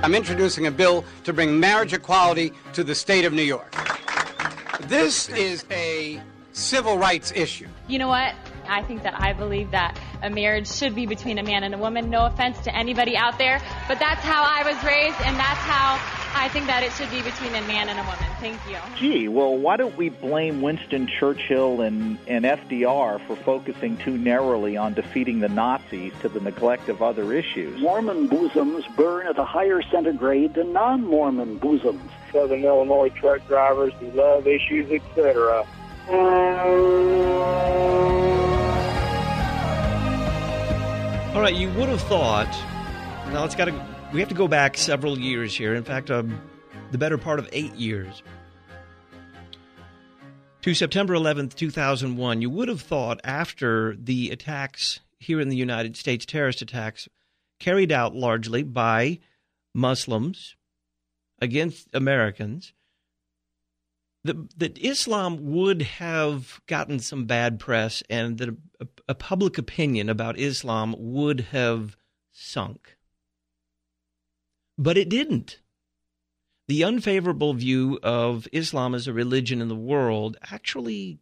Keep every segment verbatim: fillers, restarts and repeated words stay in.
I'm introducing a bill to bring marriage equality to the state of New York. This is a civil rights issue. You know what? I think that I believe that a marriage should be between a man and a woman. No offense to anybody out there, but that's how I was raised, and that's how I think that it should be between a man and a woman. Thank you. Gee, well, why don't we blame Winston Churchill and, and F D R for focusing too narrowly on defeating the Nazis to the neglect of other issues? Mormon bosoms burn at a higher centigrade than non-Mormon bosoms. Southern Illinois truck drivers who love issues, et cetera. All right, you would have thought, now it's got to, we have to go back several years here. In fact, um, the better part of eight years. To September eleventh, two thousand one, you would have thought after the attacks here in the United States, terrorist attacks carried out largely by Muslims against Americans, that, that Islam would have gotten some bad press and that a, a public opinion about Islam would have sunk. But it didn't. The unfavorable view of Islam as a religion in the world actually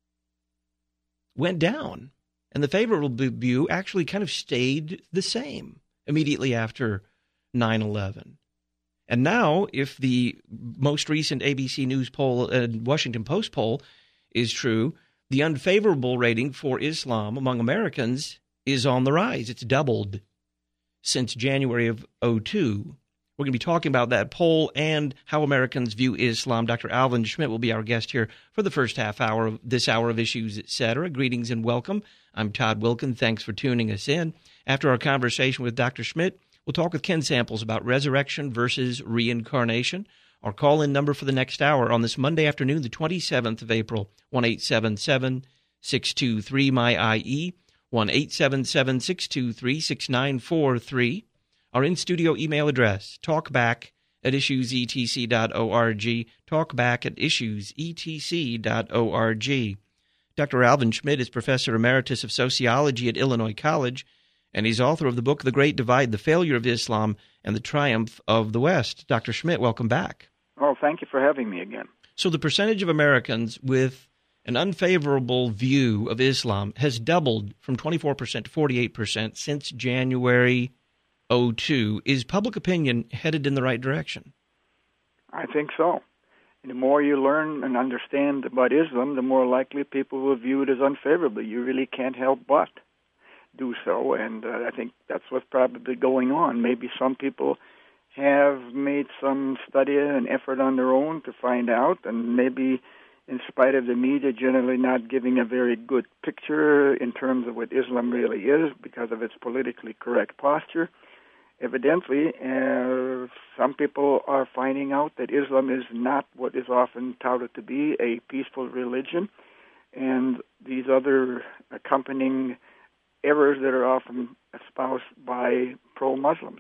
went down. And the favorable view actually kind of stayed the same immediately after nine eleven. And now, if the most recent A B C News poll and Washington Post poll is true, the unfavorable rating for Islam among Americans is on the rise. It's doubled since January of oh two. We're going to be talking about that poll and how Americans view Islam. Doctor Alvin Schmidt will be our guest here for the first half hour of this hour of Issues, et cetera. Greetings and welcome. I'm Todd Wilkin. Thanks for tuning us in. After our conversation with Doctor Schmidt, we'll talk with Ken Samples about resurrection versus reincarnation. Our call-in number for the next hour on this Monday afternoon, the twenty-seventh of April, one eight seven seven, six two three, M Y I E, one eight seven seven, six two three, six nine four three. Our in-studio email address, talkback at issues e t c dot org, talkback at issues e t c dot org. Doctor Alvin Schmidt is Professor Emeritus of Sociology at Illinois College, and he's author of the book The Great Divide, The Failure of Islam and the Triumph of the West. Doctor Schmidt, welcome back. Oh, thank you for having me again. So the percentage of Americans with an unfavorable view of Islam has doubled from twenty-four percent to forty-eight percent since January oh two. Is public opinion headed in the right direction? I think so. And the more you learn and understand about Islam, the more likely people will view it as unfavorably. You really can't help but do so, and uh, I think that's what's probably going on. Maybe some people have made some study and effort on their own to find out, and maybe in spite of the media generally not giving a very good picture in terms of what Islam really is because of its politically correct posture, evidently uh, some people are finding out that Islam is not what is often touted to be, a peaceful religion, and these other accompanying errors that are often espoused by pro-Muslims.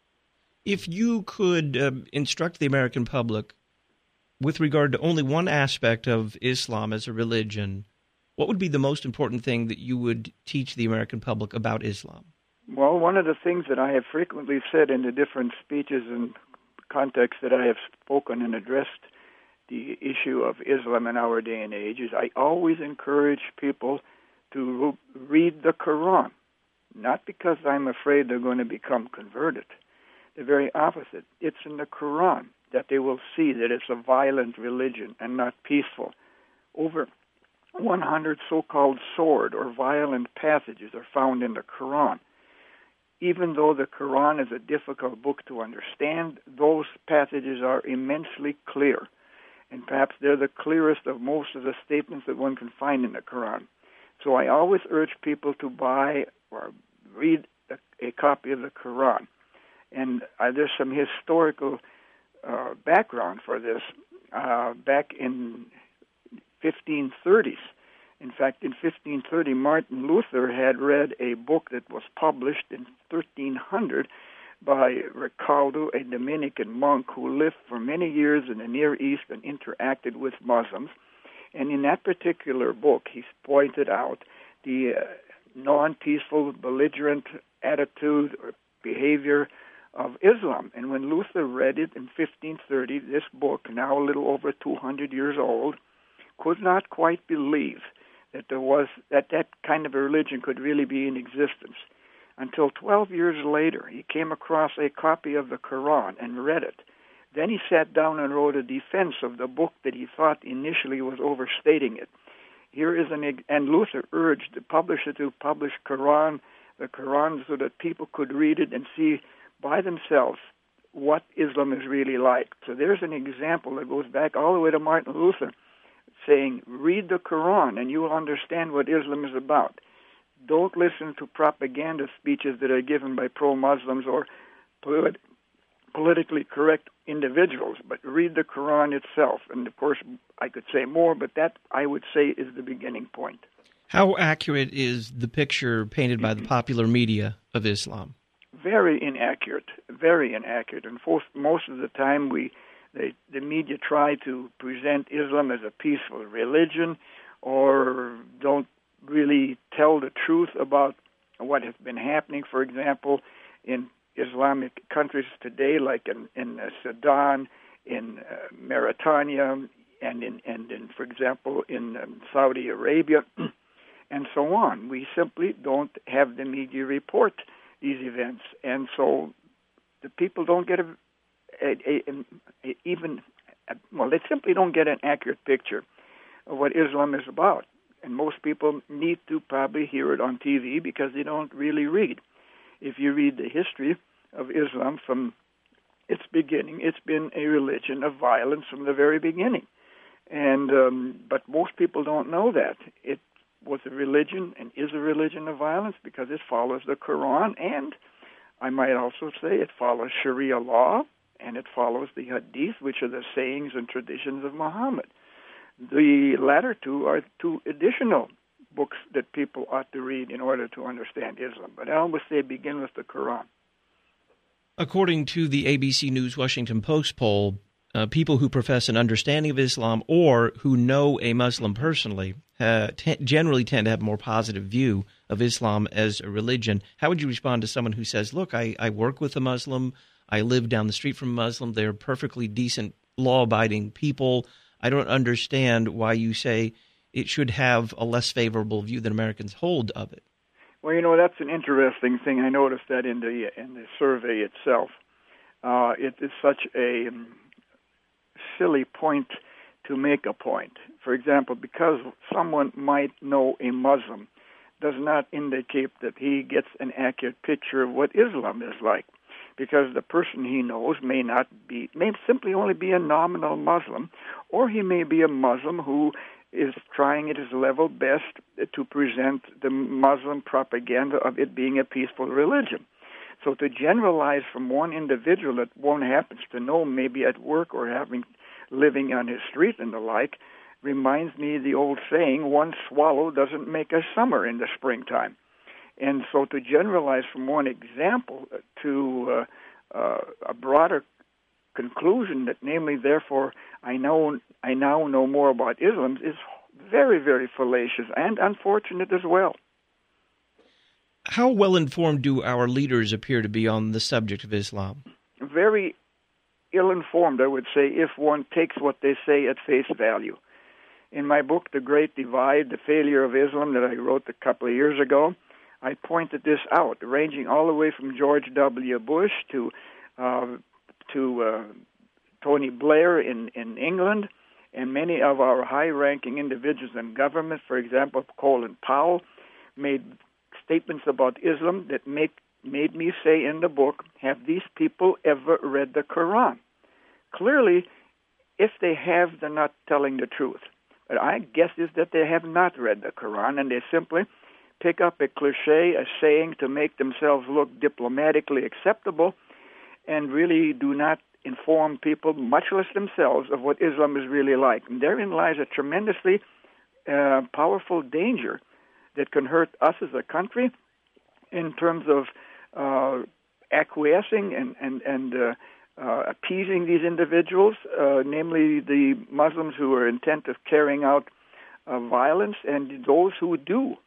If you could uh, instruct the American public with regard to only one aspect of Islam as a religion, what would be the most important thing that you would teach the American public about Islam? Well, one of the things that I have frequently said in the different speeches and contexts that I have spoken and addressed the issue of Islam in our day and age is I always encourage people to read the Quran, not because I'm afraid they're going to become converted. The very opposite. It's in the Quran that they will see that it's a violent religion and not peaceful. Over one hundred so-called sword or violent passages are found in the Quran. Even though the Quran is a difficult book to understand, those passages are immensely clear. And perhaps they're the clearest of most of the statements that one can find in the Quran. So I always urge people to buy or read a, a copy of the Quran. And uh, there's some historical uh, background for this. Uh, back in fifteen thirties, in fact, in fifteen thirty, Martin Luther had read a book that was published in thirteen hundred by Recaldo, a Dominican monk who lived for many years in the Near East and interacted with Muslims. And in that particular book, he pointed out the uh, non-peaceful, belligerent attitude or behavior of Islam. And when Luther read it in fifteen thirty, this book, now a little over two hundred years old, could not quite believe that there was that that kind of a religion could really be in existence. Until twelve years later, he came across a copy of the Quran and read it. Then he sat down and wrote a defense of the book that he thought initially was overstating it. Here is an and Luther urged the publisher to publish Quran, the Quran, so that people could read it and see by themselves what Islam is really like. So there's an example that goes back all the way to Martin Luther, saying, read the Quran and you will understand what Islam is about. Don't listen to propaganda speeches that are given by pro-Muslims or polit- politically correct individuals, but read the Quran itself. And, of course, I could say more, but that, I would say, is the beginning point. How accurate is the picture painted by the popular media of Islam? Very inaccurate, very inaccurate. And for, most of the time, we the, the media try to present Islam as a peaceful religion or don't really tell the truth about what has been happening, for example, in Islamic countries today, like in, in uh, Sudan, in uh, Mauritania, and in, and in, for example, in um, Saudi Arabia, and so on. We simply don't have the media report these events, and so the people don't get a, a, a, a even a, well, they simply don't get an accurate picture of what Islam is about. And most people need to probably hear it on T V because they don't really read. If you read the history of Islam from its beginning, it's been a religion of violence from the very beginning. And um, but most people don't know that. It was a religion and is a religion of violence because it follows the Quran, and I might also say it follows Sharia law, and it follows the Hadith, which are the sayings and traditions of Muhammad. The latter two are two additional books that people ought to read in order to understand Islam. But I always say begin with the Quran. According to the A B C News Washington Post poll, uh, people who profess an understanding of Islam or who know a Muslim personally uh, t- generally tend to have a more positive view of Islam as a religion. How would you respond to someone who says, look, I, I work with a Muslim, I live down the street from a Muslim, they're perfectly decent, law-abiding people, I don't understand why you say it should have a less favorable view than Americans hold of it? Well, you know, that's an interesting thing. I noticed that in the in the survey itself. Uh, it is such a um, silly point to make a point. For example, because someone might know a Muslim does not indicate that he gets an accurate picture of what Islam is like. Because the person he knows may not be, may simply only be a nominal Muslim, or he may be a Muslim who is trying at his level best to present the Muslim propaganda of it being a peaceful religion. So to generalize from one individual that one happens to know, maybe at work or having living on his street and the like, reminds me of the old saying, one swallow doesn't make a summer in the springtime. And so to generalize from one example to uh, uh, a broader conclusion that, namely, therefore, I know I now know more about Islam is very, very fallacious and unfortunate as well. How well informed do our leaders appear to be on the subject of Islam? Very ill-informed, I would say, if one takes what they say at face value. In my book, The Great Divide, The Failure of Islam, that I wrote a couple of years ago, I pointed this out, ranging all the way from George W. Bush to uh, to uh, Tony Blair in, in England, and many of our high-ranking individuals in government, for example, Colin Powell, made statements about Islam that make, made me say in the book, have these people ever read the Quran? Clearly, if they have, they're not telling the truth. But I guess is that they have not read the Quran, and they simply pick up a cliche, a saying to make themselves look diplomatically acceptable, and really do not inform people, much less themselves, of what Islam is really like. And therein lies a tremendously uh, powerful danger that can hurt us as a country in terms of uh, acquiescing and, and, and uh, uh, appeasing these individuals, uh, namely the Muslims who are intent of carrying out uh, violence, and those who do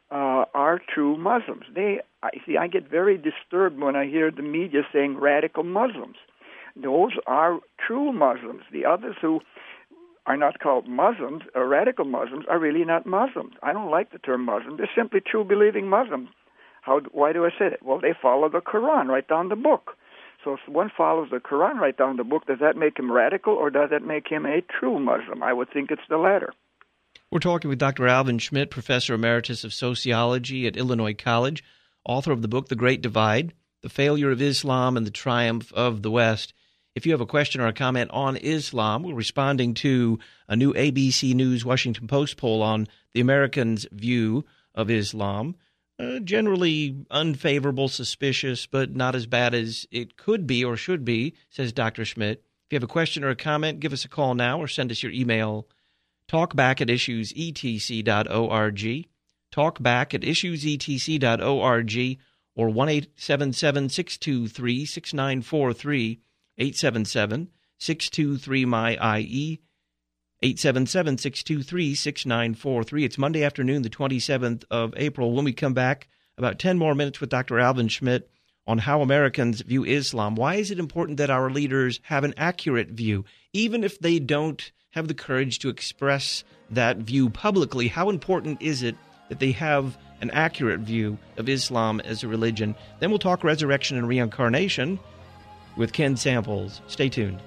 uh, are true Muslims. They, I see, I get very disturbed when I hear the media saying radical Muslims. Those are true Muslims. The others who are not called Muslims, or radical Muslims, are really not Muslims. I don't like the term Muslim. They're simply true believing Muslims. How? Why do I say that? Well, they follow the Quran right down the book. So if one follows the Quran right down the book, does that make him radical, or does that make him a true Muslim? I would think it's the latter. We're talking with Doctor Alvin Schmidt, Professor Emeritus of Sociology at Illinois College, author of the book The Great Divide, The Failure of Islam and the Triumph of the West. If you have a question or a comment on Islam, we're responding to a new A B C News Washington Post poll on the Americans' view of Islam. Uh, generally unfavorable, suspicious, but not as bad as it could be or should be, says Doctor Schmidt. If you have a question or a comment, give us a call now or send us your email. Talkback at issues e t c dot org. Talkback at issues e t c dot org or one eight seven seven, six two three, six nine four three, eight seven seven, six two three, M Y I E, eight seven seven, six two three, six nine four three. It's Monday afternoon, the twenty-seventh of April. When we come back, about ten more minutes with Doctor Alvin Schmidt on how Americans view Islam. Why is it important that our leaders have an accurate view, even if they don't have the courage to express that view publicly? How important is it that they have an accurate view of Islam as a religion? Then we'll talk resurrection and reincarnation with Ken Samples. Stay tuned.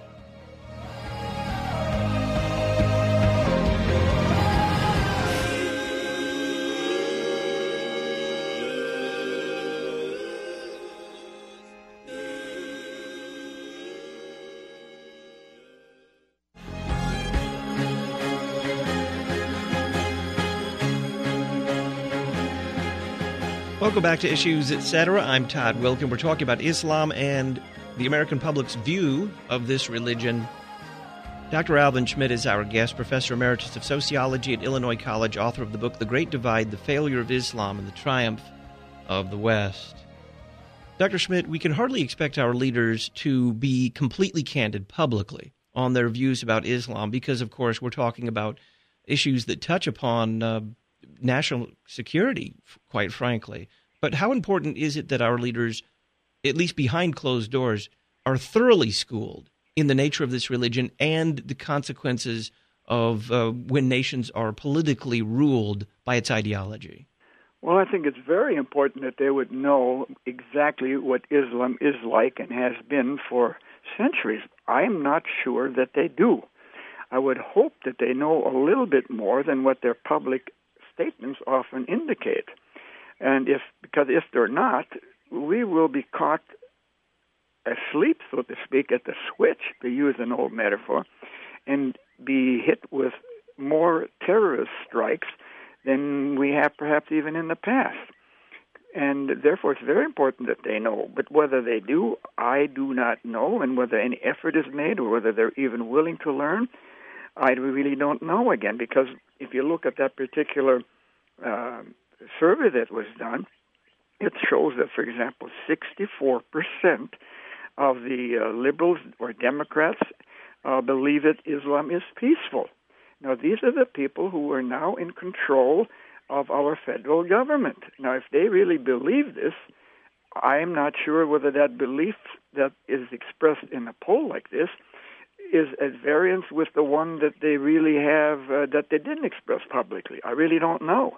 Welcome back to Issues, et cetera. I'm Todd Wilkin. We're talking about Islam and the American public's view of this religion. Doctor Alvin Schmidt is our guest, Professor Emeritus of Sociology at Illinois College, author of the book The Great Divide, The Failure of Islam and the Triumph of the West. Doctor Schmidt, we can hardly expect our leaders to be completely candid publicly on their views about Islam because, of course, we're talking about issues that touch upon uh, national security, quite frankly. But how important is it that our leaders, at least behind closed doors, are thoroughly schooled in the nature of this religion and the consequences of uh, when nations are politically ruled by its ideology? Well, I think it's very important that they would know exactly what Islam is like and has been for centuries. I'm not sure that they do. I would hope that they know a little bit more than what their public statements often indicate. And if, because if they're not, we will be caught asleep, so to speak, at the switch, to use an old metaphor, and be hit with more terrorist strikes than we have perhaps even in the past. And therefore, it's very important that they know. But whether they do, I do not know, and whether any effort is made or whether they're even willing to learn, I really don't know again, because if you look at that particular uh, survey that was done, it shows that, for example, sixty-four percent of the uh, liberals or Democrats uh, believe that Islam is peaceful. Now, these are the people who are now in control of our federal government. Now, if they really believe this, I'm not sure whether that belief that is expressed in a poll like this is at variance with the one that they really have, uh, that they didn't express publicly. I really don't know.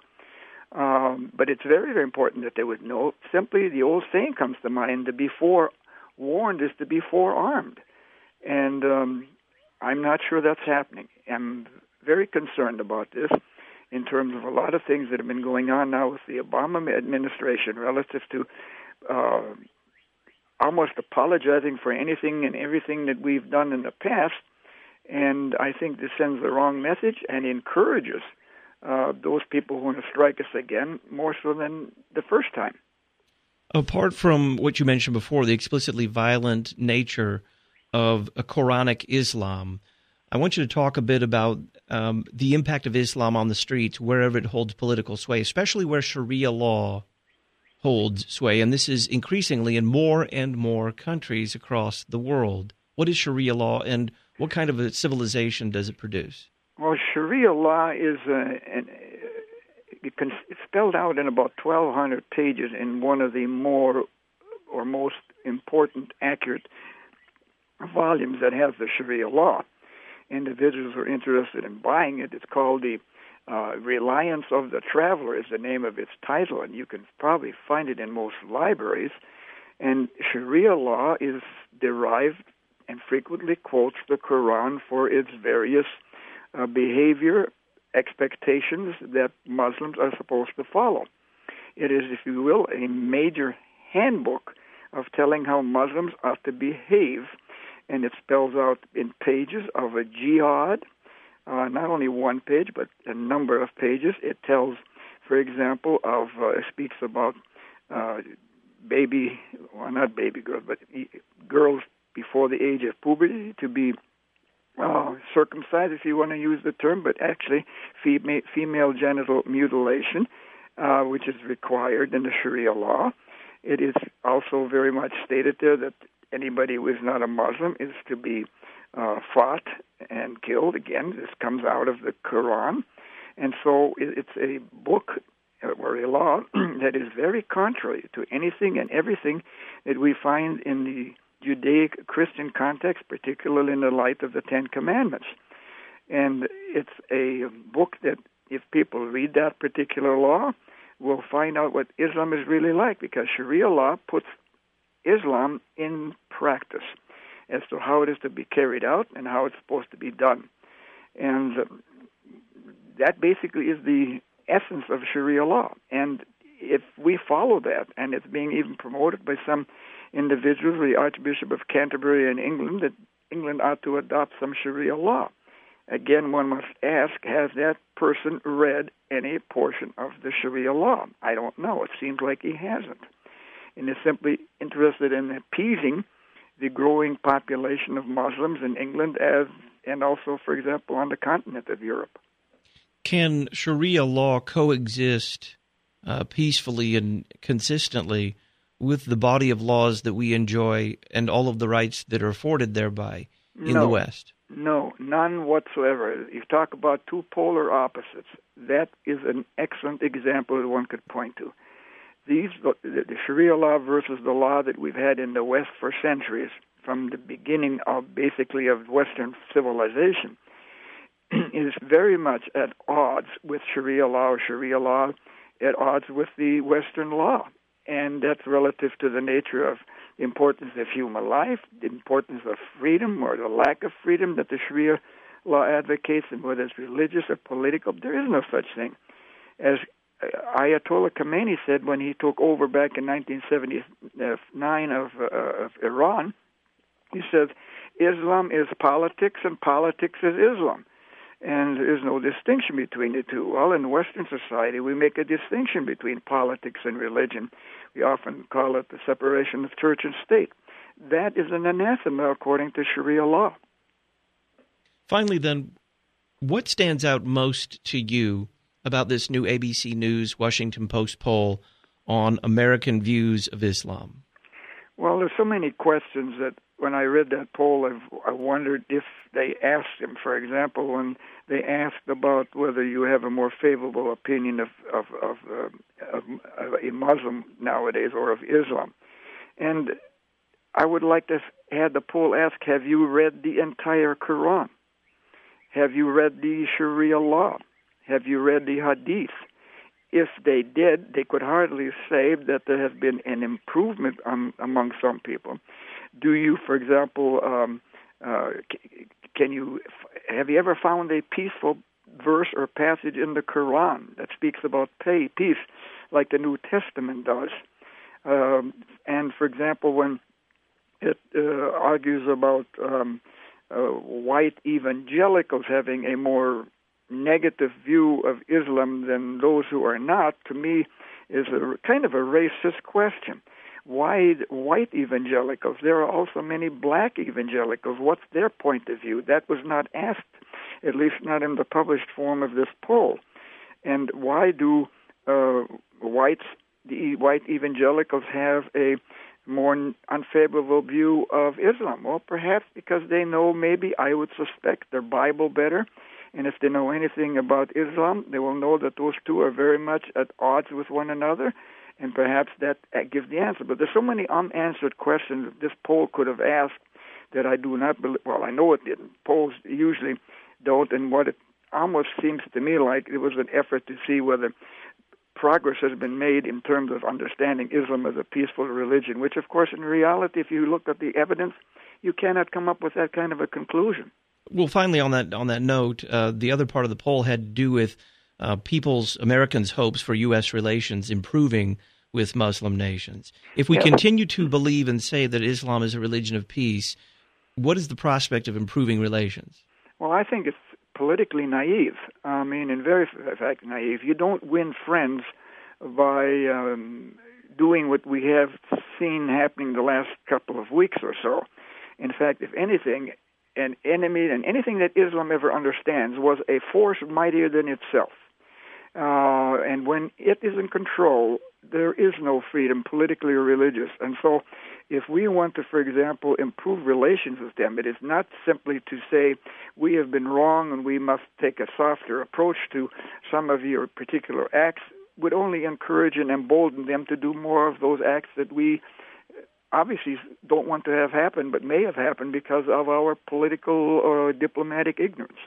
Um, but it's very, very important that they would know. Simply, the old saying comes to mind, to be forewarned is to be forearmed. And um, I'm not sure that's happening. I'm very concerned about this in terms of a lot of things that have been going on now with the Obama administration relative to uh, almost apologizing for anything and everything that we've done in the past. And I think this sends the wrong message and encourages uh, those people who want to strike us again more so than the first time. Apart from what you mentioned before, the explicitly violent nature of a Quranic Islam, I want you to talk a bit about um, the impact of Islam on the streets wherever it holds political sway, especially where Sharia law holds sway, and this is increasingly in more and more countries across the world. What is Sharia law, and what kind of a civilization does it produce? Well, Sharia law is a, an it's spelled out in about twelve hundred pages in one of the more or most important, accurate volumes that has the Sharia law. Individuals who are interested in buying it. It's called the uh, Reliance of the Traveler is the name of its title, and you can probably find it in most libraries. And Sharia law is derived and frequently quotes the Quran for its various uh, behavior expectations that Muslims are supposed to follow. It is, if you will, a major handbook of telling how Muslims ought to behave, and it spells out in pages of a jihad, uh, not only one page, but a number of pages. It tells, for example, of uh, it speaks about uh, baby, well, not baby girls, but girls before the age of puberty to be uh, circumcised, if you want to use the term, but actually female, female genital mutilation, uh, which is required in the Sharia law. It is also very much stated there that anybody who is not a Muslim is to be uh, fought and killed. Again, this comes out of the Quran. And so it's a book or a law that is very contrary to anything and everything that we find in the Judaic-Christian context, particularly in the light of the Ten Commandments. And it's a book that, if people read that particular law, will find out what Islam is really like, because Sharia law puts Islam in practice as to how it is to be carried out and how it's supposed to be done. And uh, that basically is the essence of Sharia law. And if we follow that, and it's being even promoted by some individuals, the Archbishop of Canterbury in England, that England ought to adopt some Sharia law. Again, one must ask, has that person read any portion of the Sharia law? I don't know. It seems like he hasn't. And is simply interested in appeasing the growing population of Muslims in England as, and also, for example, on the continent of Europe. Can Sharia law coexist uh, peacefully and consistently with the body of laws that we enjoy and all of the rights that are afforded thereby in no, the West? No, none whatsoever. You talk about two polar opposites. That is an excellent example that one could point to. These, the, the Sharia law versus the law that we've had in the West for centuries, from the beginning of basically of Western civilization, is very much at odds with Sharia law, or Sharia law at odds with the Western law. And that's relative to the nature of the importance of human life, the importance of freedom or the lack of freedom that the Sharia law advocates, and whether it's religious or political. There is no such thing. As Ayatollah Khomeini said when he took over back in nineteen seventy-nine of, uh, of Iran, he said, Islam is politics and politics is Islam. And there's no distinction between the two. Well, in Western society, we make a distinction between politics and religion. We often call it the separation of church and state. That is an anathema according to Sharia law. Finally, then, what stands out most to you about this new A B C News Washington Post poll on American views of Islam? Well, there's so many questions that when I read that poll, I've, I wondered if they asked him, for example, when they asked about whether you have a more favorable opinion of of, of, uh, of, of a Muslim nowadays or of Islam. And I would like to have the poll ask, have you read the entire Quran? Have you read the Sharia law? Have you read the Hadith? If they did, they could hardly say that there has been an improvement um, among some people. Do you, for example, um, uh, can you have you ever found a peaceful verse or passage in the Quran that speaks about pay, peace, like the New Testament does? Um, and, for example, when it uh, argues about um, uh, white evangelicals having a more negative view of Islam than those who are not, to me, is a kind of a racist question. Why white evangelicals? There are also many black evangelicals. What's their point of view? That was not asked, at least not in the published form of this poll. And why do uh, whites, the white evangelicals have a more unfavorable view of Islam? Well, perhaps because they know, maybe I would suspect, their Bible better, And if they know anything about Islam, they will know that those two are very much at odds with one another, and perhaps that gives the answer. But there's so many unanswered questions that this poll could have asked that I do not believe. Well, I know it didn't. Polls usually don't, and what it almost seems to me like it was an effort to see whether progress has been made in terms of understanding Islam as a peaceful religion, which, of course, in reality, if you look at the evidence, you cannot come up with that kind of a conclusion. Well, finally, on that on that note, uh, the other part of the poll had to do with uh, people's, Americans' hopes for U S relations improving with Muslim nations. If we Yeah. continue to believe and say that Islam is a religion of peace, what is the prospect of improving relations? Well, I think it's politically naive. I mean, in very fact, naive. You don't win friends by um, doing what we have seen happening the last couple of weeks or so. In fact, if anything, an enemy and anything that Islam ever understands was a force mightier than itself. Uh, and when it is in control, there is no freedom, politically or religious. And so if we want to, for example, improve relations with them, it is not simply to say we have been wrong and we must take a softer approach to some of your particular acts, would only encourage and embolden them to do more of those acts that we obviously don't want to have happen, but may have happened because of our political or diplomatic ignorance.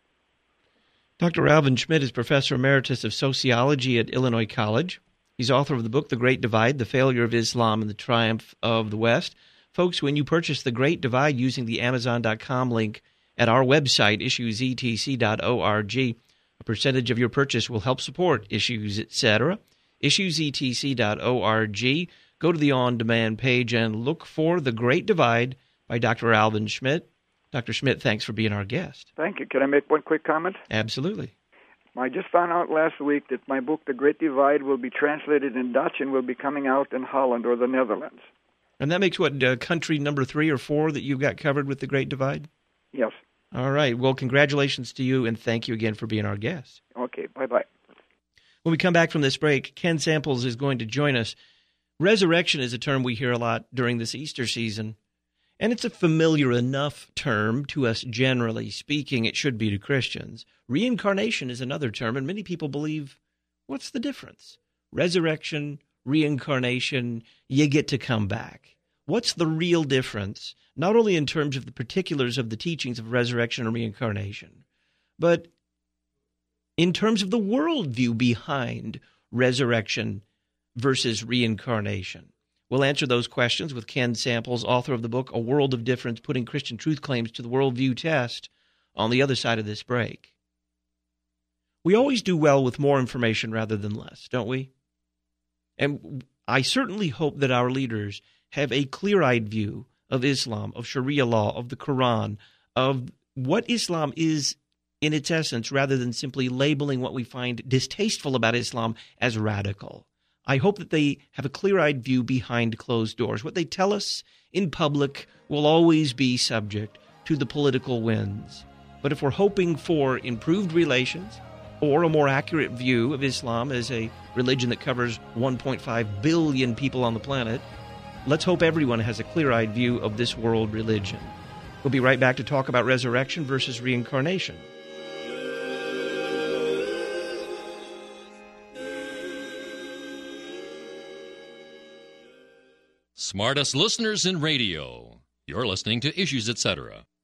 Doctor Alvin Schmidt is Professor Emeritus of Sociology at Illinois College. He's author of the book, The Great Divide, The Failure of Islam and the Triumph of the West. Folks, when you purchase The Great Divide using the Amazon dot com link at our website, issues e t c dot org, a percentage of your purchase will help support Issues, et cetera. issues e t c dot org. Go to the on-demand page and look for The Great Divide by Doctor Alvin Schmidt. Doctor Schmidt, thanks for being our guest. Thank you. Can I make one quick comment? Absolutely. I just found out last week that my book, The Great Divide, will be translated in Dutch and will be coming out in Holland or the Netherlands. And that makes what, uh, country number three or four that you've got covered with The Great Divide? Yes. All right. Well, congratulations to you, and thank you again for being our guest. Okay. Bye-bye. When we come back from this break, Ken Samples is going to join us. Resurrection is a term we hear a lot during this Easter season, and it's a familiar enough term to us, generally speaking. It should be to Christians. Reincarnation is another term, and many people believe, what's the difference? Resurrection, reincarnation, you get to come back. What's the real difference, not only in terms of the particulars of the teachings of resurrection and reincarnation, but in terms of the worldview behind resurrection versus reincarnation? We'll answer those questions with Ken Samples, author of the book, A World of Difference, Putting Christian Truth Claims to the Worldview Test, on the other side of this break. We always do well with more information rather than less, don't we? And I certainly hope that our leaders have a clear-eyed view of Islam, of Sharia law, of the Quran, of what Islam is in its essence, rather than simply labeling what we find distasteful about Islam as radical. I hope that they have a clear-eyed view behind closed doors. What they tell us in public will always be subject to the political winds. But if we're hoping for improved relations or a more accurate view of Islam as a religion that covers one point five billion people on the planet, let's hope everyone has a clear-eyed view of this world religion. We'll be right back to talk about resurrection versus reincarnation. Smartest listeners in radio. You're listening to Issues, et cetera.